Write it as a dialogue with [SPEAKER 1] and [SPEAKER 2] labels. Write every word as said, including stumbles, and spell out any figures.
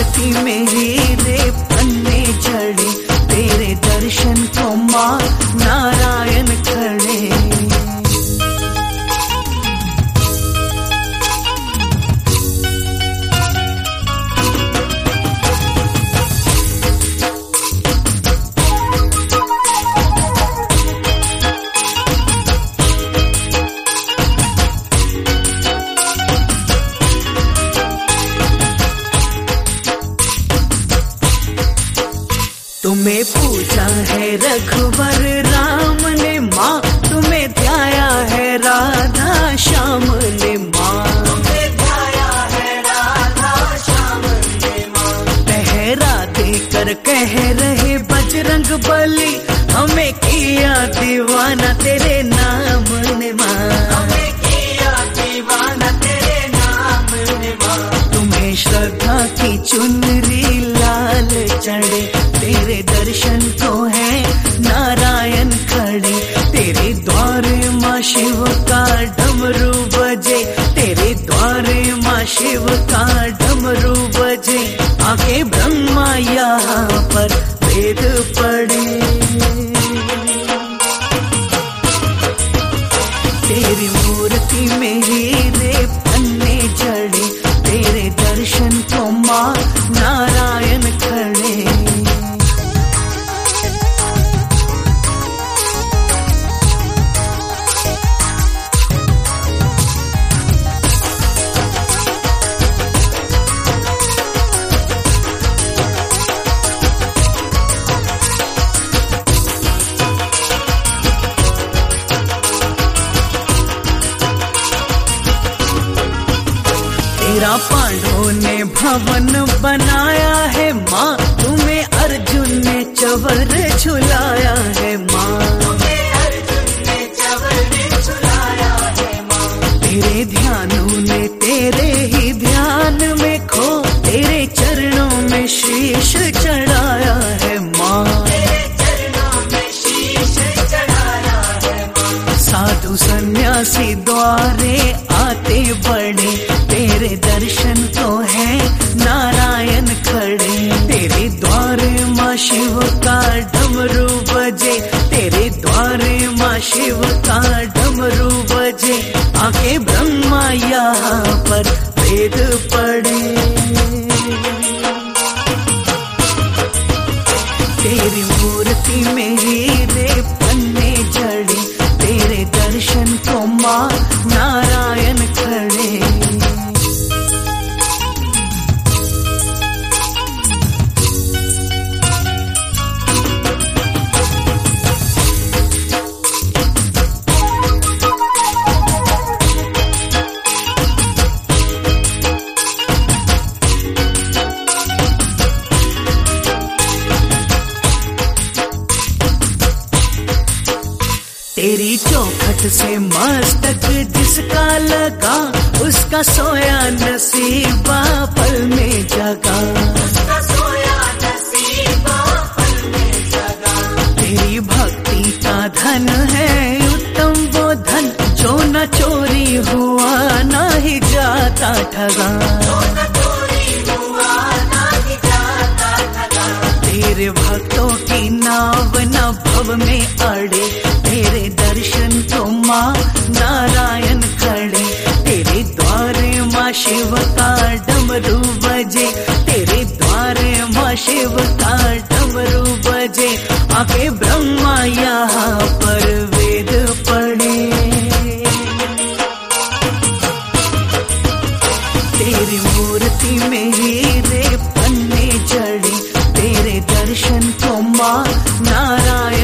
[SPEAKER 1] मूर्ति में हीरे पन्ने जड़े, तेरे दर्शन को माँ नारायण खड़े। तुम्हें पूजा है रघुवर राम ने माँ, तुम्हें ध्याया है राधा श्याम ने माँ, तुम्हें ध्याया है राधा श्याम ने माँ। पहरा देकर कह रहे बजरंग बली, हमें किया दीवाना तेरे नाम ने माँ, हमें किया दीवाना तेरे नाम ने माँ। तुम्हें श्रद्धा की चुनरी लाल चढ़े, तेरे दर्शन को है नारायण खड़े। तेरे द्वारे माँ शिव का डमरू बजे, तेरे द्वारे माँ शिव का डमरू बजे। आके ब्रह्मा यहाँ पर वेद पढ़े, तेरी मूर्ति में हीरे पन्ने जड़े, तेरे दर्शन को माँ नारायण खड़े। तेरा पांडवों ने भवन बनाया है माँ, तुम्हें अर्जुन ने चवर झुलाया है माँ, तुम्हें अर्जुन ने चवर झुलाया है माँ। तेरे ध्यानों ने तेरे ही ध्यान में खो, तेरे चरणों में शीश चढ़ाया है माँ, तेरे चरणों में शीश चढ़ाया है माँ। साधु सन्यासी द्वारे आते बड़े, तेरे दर्शन को है नारायण खड़े। तेरे द्वारे माँ शिव का डमरू बजे, तेरे द्वारे माँ शिव का डमरू बजे। आके ब्रह्मा यहाँ पर वेद पढ़े, तेरी मूर्ति में हीरे पन्ने जड़े, तेरे दर्शन को माँ नारायण खड़े। तेरी चौखट से मस्तक जिसका लगा, उसका सोया नसीबा पल में जगा, उसका सोया नसीबा पल में जगा। तेरी भक्ति का धन है उत्तम वो धन, जो न चोरी हुआ ना ही जाता ठगा, जो न चोरी हुआ ना ही जाता ठगा। तेरे भक्तों की नाव न भव में अड़े, तेरे दर्शन को माँ नारायण खड़े। तेरे द्वारे माँ शिव का डमरू बजे, तेरे द्वारे माँ शिव का डमरू बजे। आके ब्रह्मा यहाँ पर वेद पढ़े, तेरी मूर्ति में हीरे पन्ने जड़े, तेरे दर्शन को माँ नारायण